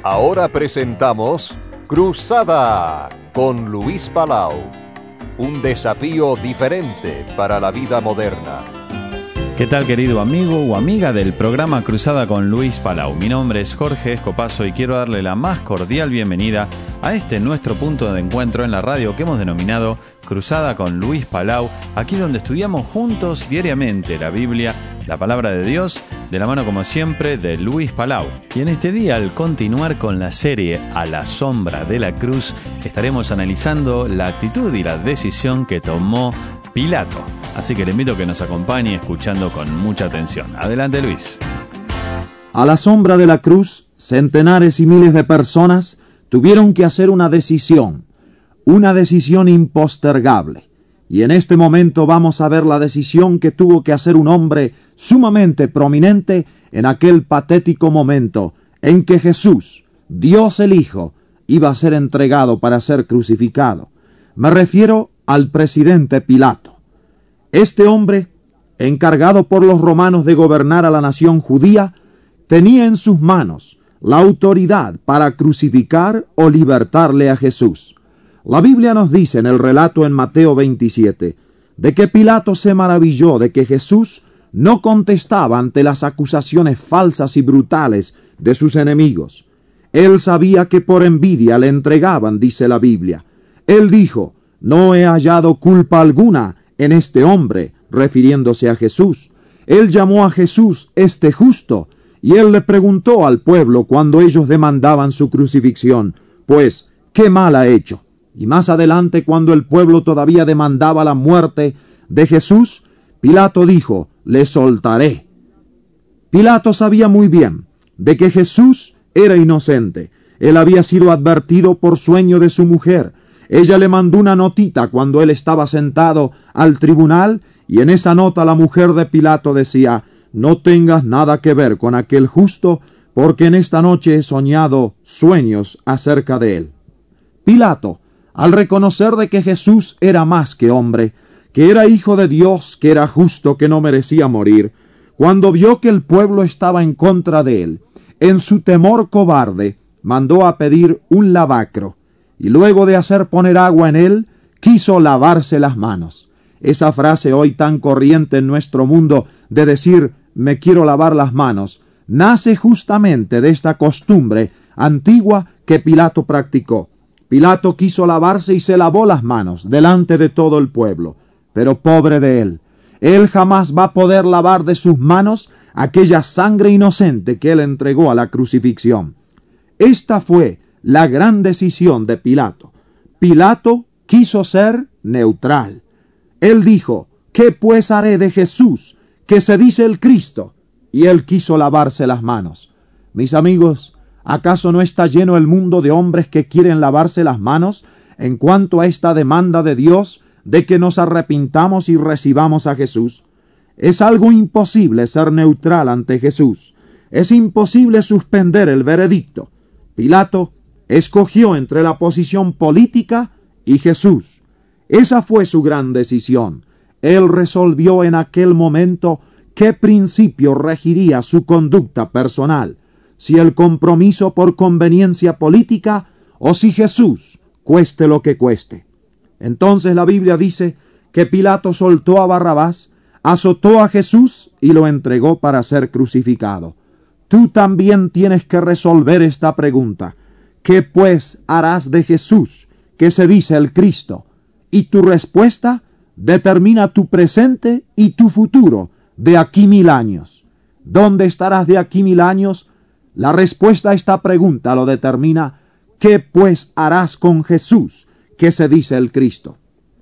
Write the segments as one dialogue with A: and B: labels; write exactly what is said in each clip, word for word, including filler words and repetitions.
A: Ahora presentamos Cruzada con Luis Palau. Un desafío diferente para la vida moderna.
B: ¿Qué tal, querido amigo o amiga del programa Cruzada con Luis Palau? Mi nombre es Jorge Escopazo y quiero darle la más cordial bienvenida a este nuestro punto de encuentro en la radio que hemos denominado Cruzada con Luis Palau, aquí donde estudiamos juntos diariamente la Biblia, la palabra de Dios, de la mano como siempre de Luis Palau. Y en este día, al continuar con la serie A la sombra de la cruz, estaremos analizando la actitud y la decisión que tomó Pilato. Así que le invito a que nos acompañe escuchando con mucha atención. Adelante, Luis.
C: A la sombra de la cruz, centenares y miles de personas tuvieron que hacer una decisión, una decisión impostergable. Y en este momento vamos a ver la decisión que tuvo que hacer un hombre sumamente prominente en aquel patético momento en que Jesús, Dios el Hijo, iba a ser entregado para ser crucificado. Me refiero al presidente Pilato. Este hombre, encargado por los romanos de gobernar a la nación judía, tenía en sus manos la autoridad para crucificar o libertarle a Jesús. La Biblia nos dice en el relato en Mateo veintisiete, de que Pilato se maravilló de que Jesús no contestaba ante las acusaciones falsas y brutales de sus enemigos. Él sabía que por envidia le entregaban, dice la Biblia. Él dijo: no he hallado culpa alguna en este hombre, refiriéndose a Jesús. Él llamó a Jesús este justo, y él le preguntó al pueblo cuando ellos demandaban su crucifixión, pues, ¿qué mal ha hecho? Y más adelante, cuando el pueblo todavía demandaba la muerte de Jesús, Pilato dijo: le soltaré. Pilato sabía muy bien de que Jesús era inocente. Él había sido advertido por sueño de su mujer. Ella le mandó una notita cuando él estaba sentado al tribunal, y en esa nota la mujer de Pilato decía: no tengas nada que ver con aquel justo, porque en esta noche he soñado sueños acerca de él. Pilato, al reconocer de que Jesús era más que hombre, que era hijo de Dios, que era justo, que no merecía morir, cuando vio que el pueblo estaba en contra de él, en su temor cobarde, mandó a pedir un lavacro, y luego de hacer poner agua en él, quiso lavarse las manos. Esa frase hoy tan corriente en nuestro mundo de decir me quiero lavar las manos, nace justamente de esta costumbre antigua que Pilato practicó. Pilato quiso lavarse y se lavó las manos delante de todo el pueblo. Pero pobre de él, él jamás va a poder lavar de sus manos aquella sangre inocente que él entregó a la crucifixión. Esta fue la gran decisión de Pilato. Pilato quiso ser neutral. Él dijo: ¿qué pues haré de Jesús, que se dice el Cristo? Y él quiso lavarse las manos. Mis amigos, ¿acaso no está lleno el mundo de hombres que quieren lavarse las manos en cuanto a esta demanda de Dios de que nos arrepintamos y recibamos a Jesús? Es algo imposible ser neutral ante Jesús. Es imposible suspender el veredicto. Pilato escogió entre la posición política y Jesús. Esa fue su gran decisión. Él resolvió en aquel momento qué principio regiría su conducta personal, si el compromiso por conveniencia política o si Jesús, cueste lo que cueste. Entonces la Biblia dice que Pilato soltó a Barrabás, azotó a Jesús y lo entregó para ser crucificado. Tú también tienes que resolver esta pregunta: ¿qué pues harás de Jesús, que se dice el Cristo? Y tu respuesta determina tu presente y tu futuro de aquí mil años. ¿Dónde estarás de aquí mil años? La respuesta a esta pregunta lo determina. ¿Qué pues harás con Jesús, que se dice el Cristo?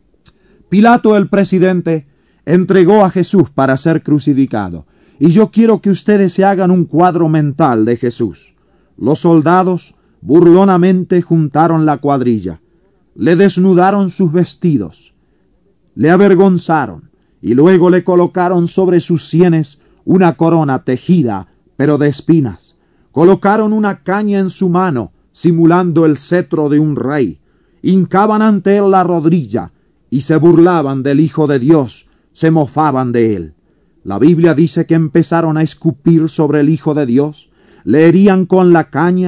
C: Pilato, el presidente, entregó a Jesús para ser crucificado. Y yo quiero que ustedes se hagan un cuadro mental de Jesús. Los soldados burlonamente juntaron la cuadrilla, le desnudaron sus vestidos, le avergonzaron y luego le colocaron sobre sus sienes una corona tejida, pero de espinas. Colocaron una caña en su mano, simulando el cetro de un rey. Hincaban ante él la rodilla y se burlaban del Hijo de Dios, se mofaban de él. La Biblia dice que empezaron a escupir sobre el Hijo de Dios, le herían con la caña,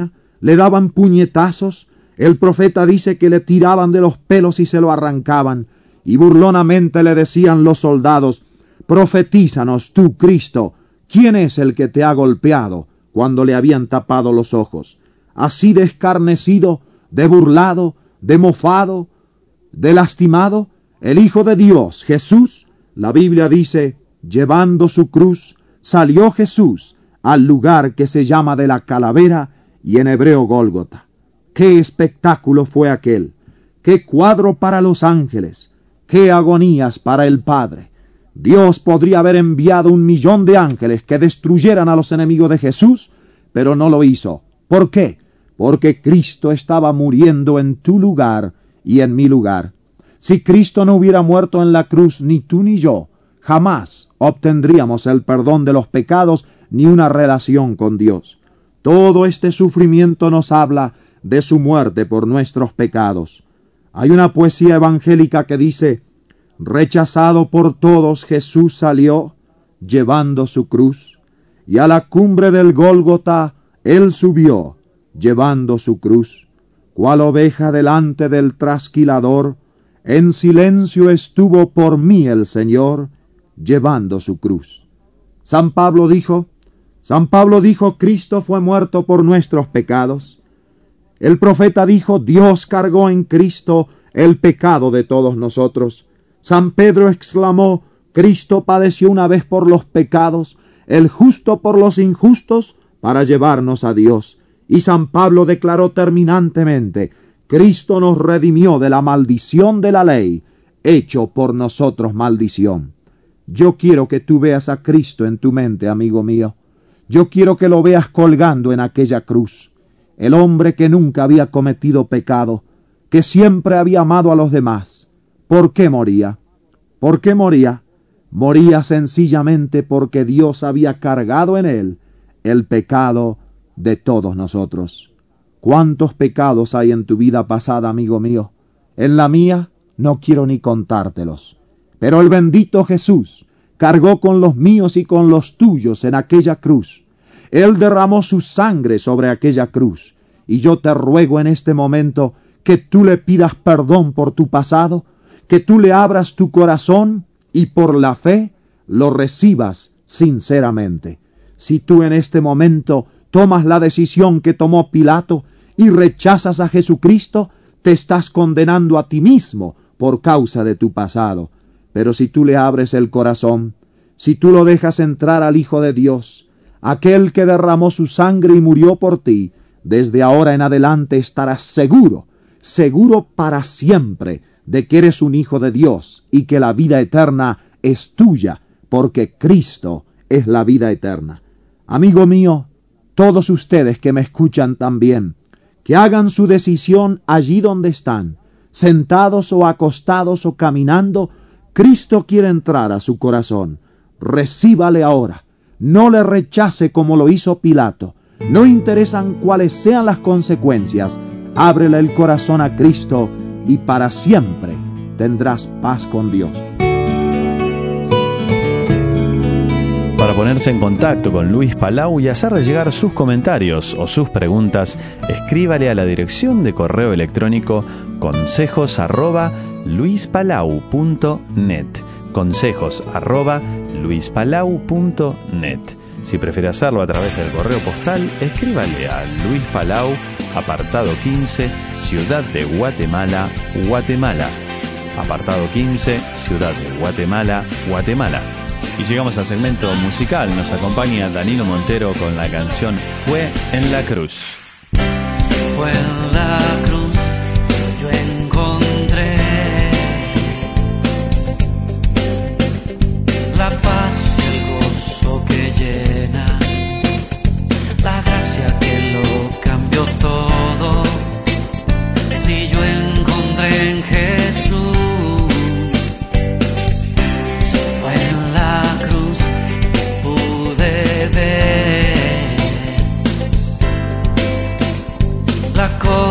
C: le daban puñetazos. El profeta dice que le tiraban de los pelos y se lo arrancaban, y burlonamente le decían los soldados: profetízanos tú, Cristo, ¿quién es el que te ha golpeado?, cuando le habían tapado los ojos. Así de escarnecido, de burlado, de mofado, de lastimado, el Hijo de Dios, Jesús, la Biblia dice, llevando su cruz, salió Jesús al lugar que se llama de la calavera y en hebreo Gólgota. ¡Qué espectáculo fue aquel! ¡Qué cuadro para los ángeles! ¡Qué agonías para el Padre! Dios podría haber enviado un millón de ángeles que destruyeran a los enemigos de Jesús, pero no lo hizo. ¿Por qué? Porque Cristo estaba muriendo en tu lugar y en mi lugar. Si Cristo no hubiera muerto en la cruz, ni tú ni yo jamás obtendríamos el perdón de los pecados ni una relación con Dios. Todo este sufrimiento nos habla de su muerte por nuestros pecados. Hay una poesía evangélica que dice: rechazado por todos, Jesús salió llevando su cruz, y a la cumbre del Gólgota él subió llevando su cruz. Cual oveja delante del trasquilador, en silencio estuvo por mí el Señor, llevando su cruz. San Pablo dijo, San Pablo dijo, Cristo fue muerto por nuestros pecados. El profeta dijo, Dios cargó en Cristo el pecado de todos nosotros. San Pedro exclamó, Cristo padeció una vez por los pecados, el justo por los injustos, para llevarnos a Dios. Y San Pablo declaró terminantemente, Cristo nos redimió de la maldición de la ley, hecho por nosotros maldición. Yo quiero que tú veas a Cristo en tu mente, amigo mío. Yo quiero que lo veas colgando en aquella cruz. El hombre que nunca había cometido pecado, que siempre había amado a los demás. ¿Por qué moría? ¿Por qué moría? Moría sencillamente porque Dios había cargado en él el pecado de todos nosotros. ¿Cuántos pecados hay en tu vida pasada, amigo mío? En la mía no quiero ni contártelos. Pero el bendito Jesús cargó con los míos y con los tuyos en aquella cruz. Él derramó su sangre sobre aquella cruz. Y yo te ruego en este momento que tú le pidas perdón por tu pasado, que tú le abras tu corazón y por la fe lo recibas sinceramente. Si tú en este momento tomas la decisión que tomó Pilato y rechazas a Jesucristo, te estás condenando a ti mismo por causa de tu pasado. Pero si tú le abres el corazón, si tú lo dejas entrar al Hijo de Dios, aquel que derramó su sangre y murió por ti, desde ahora en adelante estarás seguro, seguro para siempre, de que eres un hijo de Dios y que la vida eterna es tuya, porque Cristo es la vida eterna. Amigo mío, todos ustedes que me escuchan también, que hagan su decisión allí donde están, sentados o acostados o caminando. Cristo quiere entrar a su corazón. Recíbale ahora. No le rechace como lo hizo Pilato. No interesan cuáles sean las consecuencias. Ábrele el corazón a Cristo y para siempre tendrás paz con Dios.
B: Para ponerse en contacto con Luis Palau y hacerle llegar sus comentarios o sus preguntas, escríbale a la dirección de correo electrónico consejos arroba luispalau punto net. Consejos arroba luispalau punto net. Si prefiere hacerlo a través del correo postal, escríbale a Luis Palau, apartado quince, Ciudad de Guatemala, Guatemala. Apartado quince, Ciudad de Guatemala, Guatemala. Y llegamos al segmento musical. Nos acompaña Danilo Montero con la canción Fue en la Cruz.
D: Fue en la cruz, yo encontré la paz, el gozo que llena, la gracia que lo cambió todo. Si yo encontré en Jesús, la cosa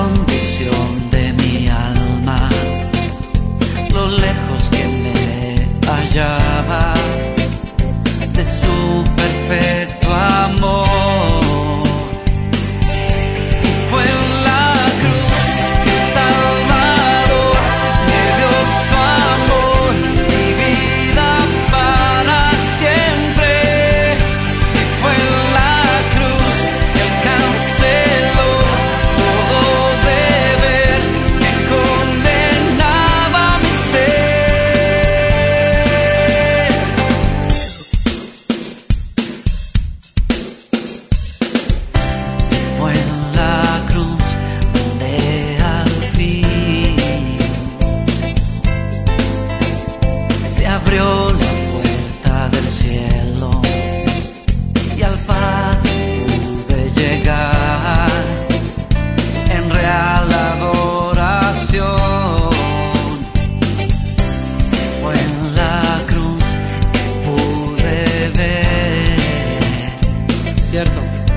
D: cierto.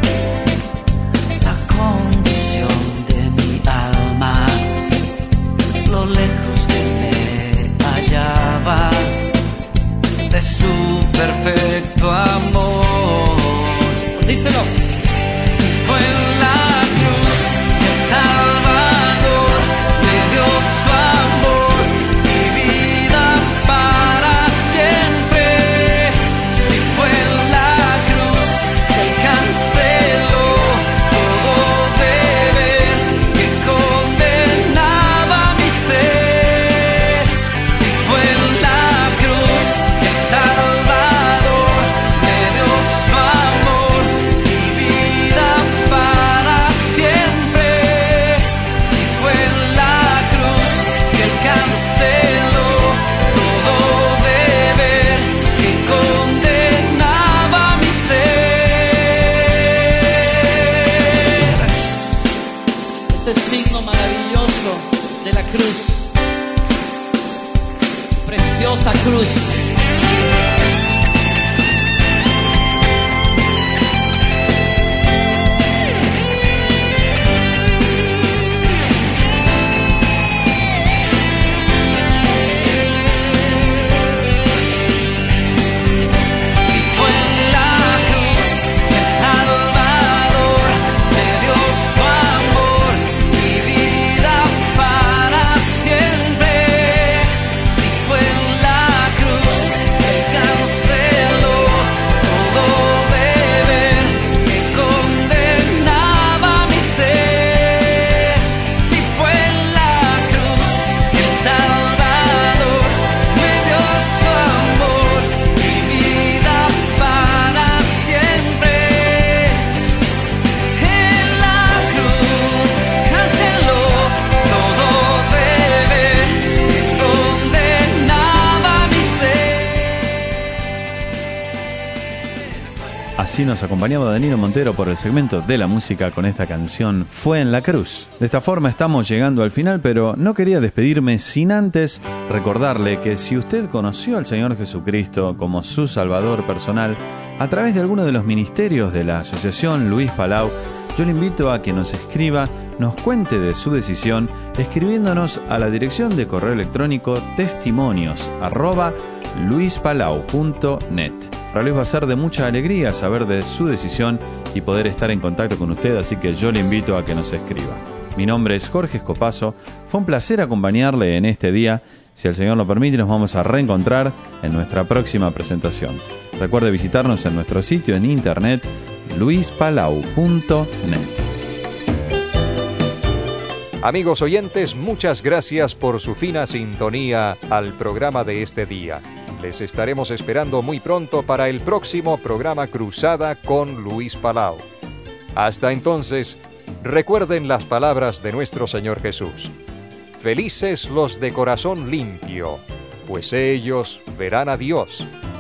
D: La condición de mi alma, lo lejos que me hallaba de su perfecto amor. Díselo. Si fue en la cruz que el Salvador me dio su amor y vida para siempre. Si fue en la cruz que él canceló todo deber que condenaba mi ser. Si fue en la cruz que el Salvador me dio su amor y vida para siempre. Si fue en la cruz que él canceló todo deber que condenaba mi ser. Ese signo maravilloso de la cruz, preciosa cruz. Si fue en la cruz que el Salvador me dio su amor y vida para siempre. Si fue en la cruz que él canceló todo deber que condenaba mi ser. Si fue en la cruz que el Salvador me dio su amor y vida para siempre. En la cruz canceló todo deber que condenaba mi ser.
B: Así nos acompañaba Danilo Montero por el segmento de la música con esta canción Fue en la cruz. De esta forma estamos llegando al final, pero no quería despedirme sin antes recordarle que si usted conoció al Señor Jesucristo como su Salvador personal a través de alguno de los ministerios de la Asociación Luis Palau, yo le invito a que nos escriba, nos cuente de su decisión, escribiéndonos a la dirección de correo electrónico testimonios arroba luispalau punto net. Para Luis va a ser de mucha alegría saber de su decisión y poder estar en contacto con usted, así que yo le invito a que nos escriba. Mi nombre es Jorge Escopazo, fue un placer acompañarle en este día. Si el Señor lo permite, nos vamos a reencontrar en nuestra próxima presentación. Recuerde visitarnos en nuestro sitio en internet luispalau punto net.
A: Amigos oyentes, muchas gracias por su fina sintonía al programa de este día. Les estaremos esperando muy pronto para el próximo programa Cruzada con Luis Palau. Hasta entonces, recuerden las palabras de nuestro Señor Jesús. Felices los de corazón limpio, pues ellos verán a Dios.